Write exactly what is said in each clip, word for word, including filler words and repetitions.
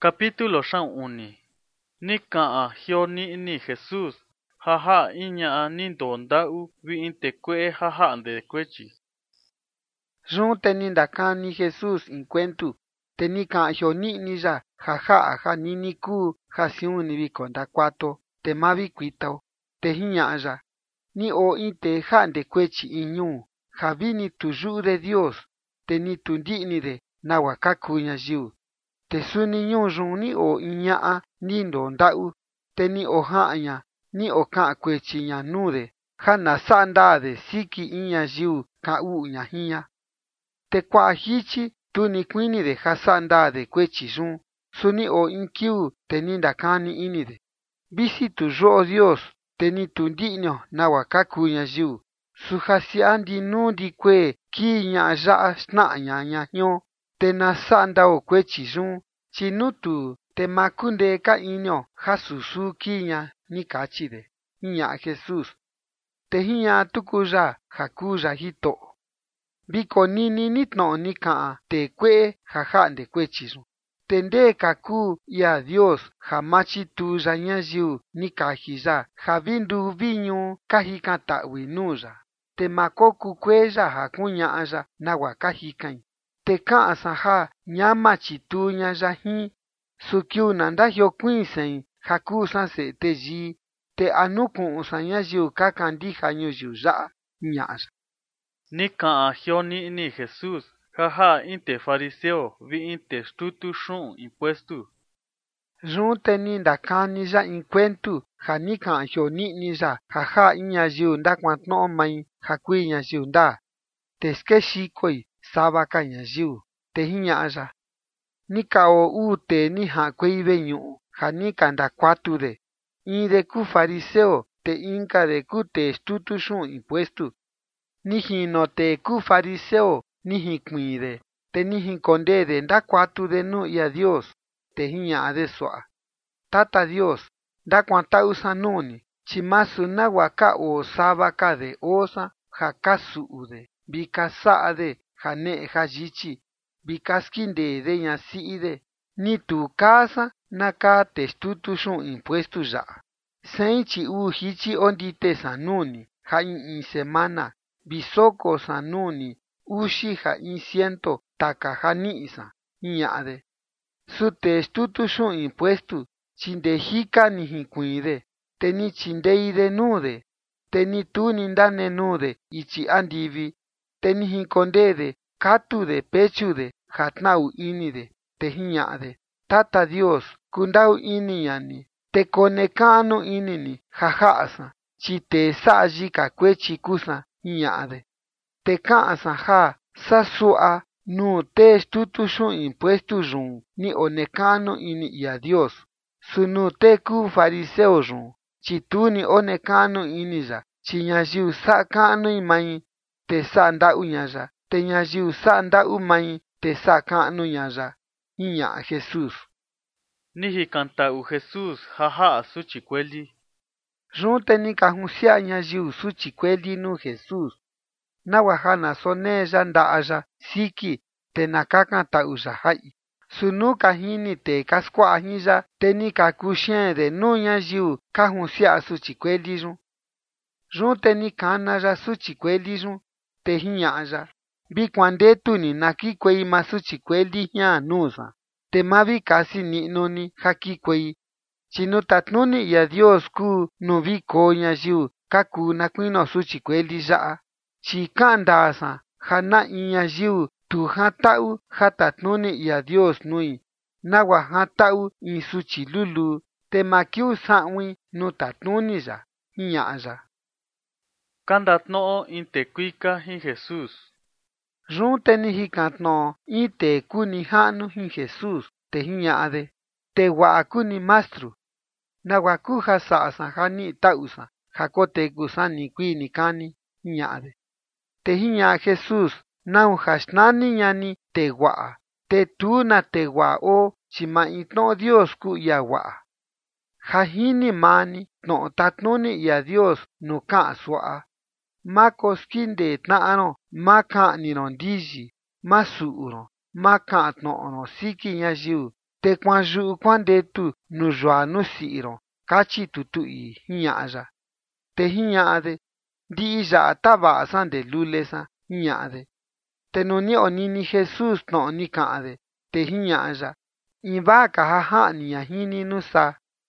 Capítulo sang uni. Ni kaa hio ni ni Jesus. Haha inya ni ndondau vi inte kwe haha de kwechi. Run teni ndakani Jesus incuentu. Teni kaa hio ni ni ya haha ha ni ni ku ha siuni vi konda kwato. Te mavi kwitao. Te hinya ya. Ni o inte ha de kwechi inyu. Ha vini tuyu de Dios. Teni tundi ni de na wakakunya jiu. Te suni nyu run ni o inya ni ndondau. Te ni o haanya ni o kaa kwechi nya nude. Ha na sanda de siki inya jiu ka u nya hinya. Te kwa hichi tu ni kwini de ha sanda de kwechi run. Suni o inkiu te ni ndakani ini de. Bisi tu yo Dios te ni tundinyo na wakaku nya jiu. Su hasi andi nu di kwe ki nya ja sna nya nya nyo. Te na sanda o kwechi run. Chinutu te makunde ka inyo ha susu ki nya ni kachi de. Hinya Jesus. Te hinya tukuya hakuya hito. Biko nini nitno ni kaa te kwe haha de kwechi run. Tende kaku ya Dios hamachi tuya nya jiu ni kahiya havindu vinyu kahika tawi nuya. Te makoku kweya hakunya aya na wakahikai. Te kaa saha nyama chitu nya yahi. Sukiu nanda hio kuisen haku san se te yi. Te anuku san nya jiu kakandija nyu jiu ya nya aya. Ni kaa hio ni ni Jesus. Haha inte fariseo vi inte stutu shun impuestu. Run teni ndakani ya incuentu ha ni kaa hio ni ni ya haha inya jiu ndakwantno mai hakui nya jiu nda. Te ske shikoi saba ka nya jiu. Te hinya aya. Ni ka o u te ni ha kwei veñu ha ni ka ndakwatu de. In de ku fariseo te inka de ku te stutu shun impuestu. Ni hino te ku fariseo ni hikwin de. Te ni hinkonde de ndakwatu de nu ya Dios. Te hinya de soa. Tata Dios, ndakwantau sanuni. Chimasu na waka o saba ka de osa ha kasu de. Bika saa de ha ne ha yichi. Bikaskinde de nya si de. Ni tu casa na ka te stutu shun impuestu ya. Senchi u hichi ondite sanuni. Ha in in semana. Bisoko sanuni. Ushi ha in ciento taka ha ni isa. Hinya de. Su te stutu shun impuestu. Chinde hika ni hikwide. Te ni chindei de nude. Te ni tu ni ndane nude. Ichi andivi. Te ni hinkonde de. Katu de pechu de. Hatnau ini de. Te hinya de. Tata Dios. Kundau ini yani. Te konekanu ini ni. Hahaasa. Chi te saaji ka kwechi kusa. Hinya de. Te kaasa ha. Sasua. Nu te stutu shun impuestu run. Ni onekanu ini ya Dios. Sunu te ku fariseo run. Chi tu ni onekanu ini ya. Chi nya jiu sa kanu imai. Te sa ndau nya ya. Te nya jiu sa ndau mai. Te sa kanu nya ya. Hinya Jesus. Ni hikanta u Jesus haha su chikweli. Run teni kahusia nya jiu su chikweli nu Jesus. Na wahana sone ya nda aya siki te nakakanta u ya hai. Sunu kahini te kaskwa hiya teni kakushien de nu nya jiu kahusia su chikweli run. Run teni kana ya su chikweli run. Te hinya aya. Vi kwandetu ni naki kwei masu chikweli hia nusa. Te mavi kasi ni noni haki kwei. Chinu tatnuni ya Dios ku nu vi ko nya jiu kaku na kuino su chikweli ya. Chi kanda sa hana inya jiu tu hatau hatatnuni ya Dios nui. Nawa hatau in su chilulu. Te makiu sawi nu tatnuni ya. Hinya aya. Kandatno inte kuika hi Jesus. Run teni hikatno in te kuni hanu hin Jesus. Te hinya de. Te wakuni mastru. Na wakuja saasa hani tausa. Hakote kusani kui ni kani. Hinya de. Te hinya Jesus. Nau hasnani nyani te waa. Te tu na te waa o. Chima itno Dios ku ya waa. Hahini mani. No tatnuni ya Dios no ka soa. Ma koskinde tnaano. Ma ka nino ndiji. Ma suuro. Ma ka tno ono siki nya jiu. te kuanyu'u kuandetu nu yua nu si'iro, kachi tutu ii jiña'a ya. Te jiña'ade: ndi'i ya'a tava'a sa nde lule sa, jiña'ade. Te nu ni onini Jesús tno'o ni ka'an de, te jiña'a ya: invaa ka ja ja'ni ña jini nu saa.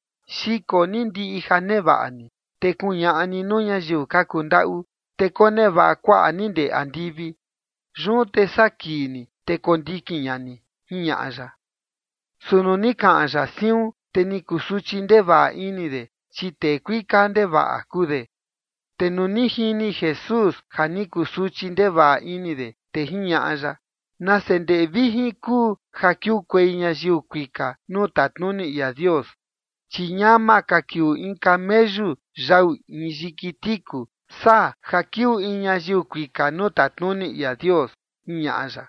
Xiko ni ndi'i ja neva'a ni, te kuña'a ni nuu ñayiu ka kunda'u, te koneva'a kua'a ni nde andivi. Yun te sakii ni, te kondikin ña ni, jiña'a ya. Sunu ni ka'an ya siun, te ni kusuchi ndeva'a ini de, chi tee kuika ndeva'a kuu de. Te nu ni jini Jesús ja ni kusuchi ndeva'a ini de, te jiña'a ya: nase nde'e vijin kuu ja kiukuei ñayiu kuika nuu tatnuni Ia Dios, chi ñama ka kiu in camellu yau in yiki tiku saa ja kiu in ñayiu kuika nuu tatnuni Ia Dios, jiña'a ya.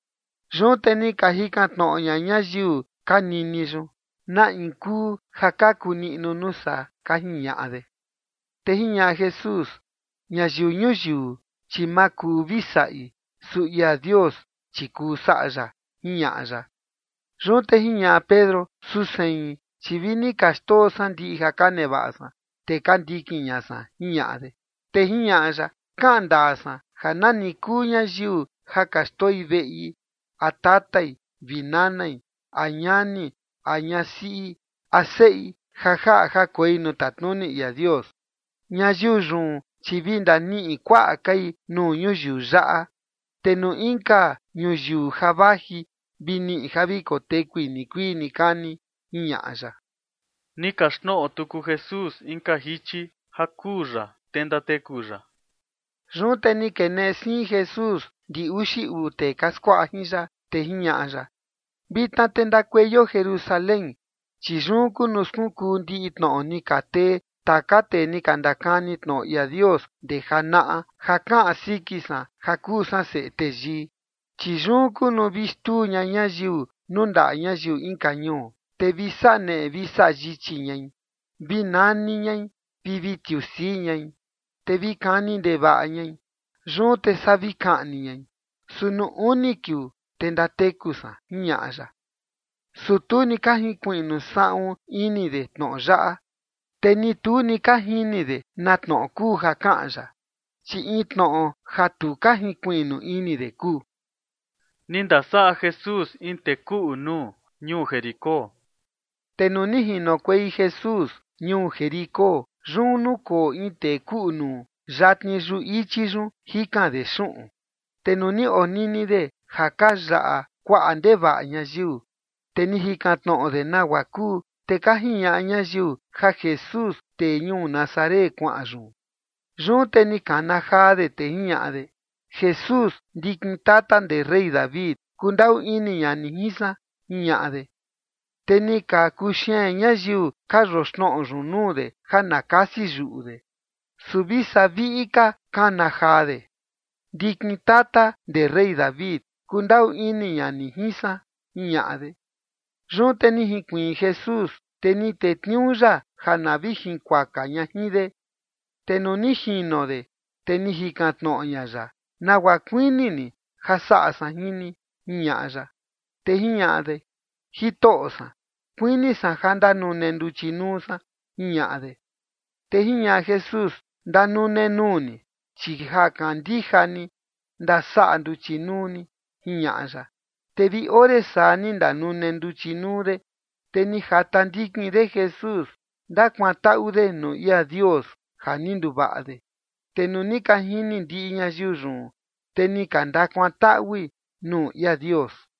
Yun te ni ka jikan tno'o ña ñayiu ka nini yun: na in kuu ja kaku ni'nu nusa, ka jiña'a de. Te jiña'a Jesús: ñayiu ñuyiu chi ma kuu vi sa'i, su Ia Dios chi kuu sa'a ya, jiña'a ya. Yun te jiña'a Pedro: susein, chi vi ni ka xtoo sa ndi'i ja ka neva'a sa, te ka ndikin ña sa, jiña'a de. Te jiña'a ya: ka'an ndaa sa ja nani kuu ñayiu ja ka xtoi ve'i, a tatai, vi nanai, a ñani, a ñasi'i, a se'i, ja ja'a jakuei nuu tatnuni Ia Dios, ñayiu yun chi vi ndani'i kua'a kai nuu ñuyiu ya'a, te nuu inka ñuyiu ja vaji vi ni'i ja vi kotekui nikuii nikani, jiña'a ya. Ni kaxtno'o tuku Jesús inka jichi ja kuu ya, te ndateku ya. Yun te ni kene'e siin Jesús ndi uxi uu tee ka skua'a jin ya, te jiña'a ya: vitna te ndakueyo Jerusalén, chi yun kuu nu skunkuu ndi'i tno'o ni ka tee taka tee ni ka ndakani tno'o Ia Dios nde jana'a ja ka'an siki sa ja kuu sa Se'e Teyii. Chi yun kuu nu vi stuu ña ñayiu nuu nda'a ñayiu inka ñuu, te vi sa'a ne'e vi sa'a yichi ñai, vi nani ñai, vi vi tiusii ñai, te vi kani ndeva'a ñai. Yun te sa vi ka'ni ñai. Su nu uni kiu te ndateku sa, jiña'a ya. Su tu ni ka jinkui'nu sa'un ini de tno'o ya'a, te ni tu ni ka jini de na tno'o kuu ja ka'an ya, chi in tno'o ja tu ka jinkui'nu ini de kuu. Ni ndasa'a Jesús in tee ku'u nuu ñuu Jericó. Te nu ni jinokuei Jesús ñuu Jericó, yun nukoo in tee ku'u nuu yatni yu ichi yun jikan de xu'un. Te nu ni onini de ja ka ya'a kua'a ndeva'a ñayiu, te ni jikan tno'o de nagua kuu, te ka jiña'a ñayiu ja Jesús tee ñuu Nazaret kua'an yun. Yun te ni kana jaa de, te jiña'a de: Jesús, ndikin tata nde rey David, kunda'u ini ña ni jin sa, jiña'a de. Te ni ka kuxeen ñayiu ka yoxno'o yun nuu de ja na kasi yu'u de. Su visa vi'i ka kana jaa de: ndikin tata nde rey David, kunda'u ini ña ni jin sa, jiña'a de. Yun te ni jinkuiin Jesús, te ni tetniuu ya ja na vi jinkuaka ña jin de. Te nu ni jino de, te ni jikan tno'o ña ya: nagua kuini ni ja sa'a sa jin ni, jiña'a ya. Te jiña'a de: jito'o sa, kuini sa ja ndanune nduchi nuu sa, jiña'a de. Te jiña'a Jesús: ndanune nuu ni, chi ja kandija ni ndasa'a nduchi nuu ni, jiña'a ya. Te vi ore saa ni ndanune nduchi nuu de, te ni jata ndikin de Jesús ndakuanta'u de nuu Ia Dios ja ni nduva'a de. Te nu ni ka jini ndi'i ñayiu yun, te ni ka ndakuanta'ui nuu Ia Dios.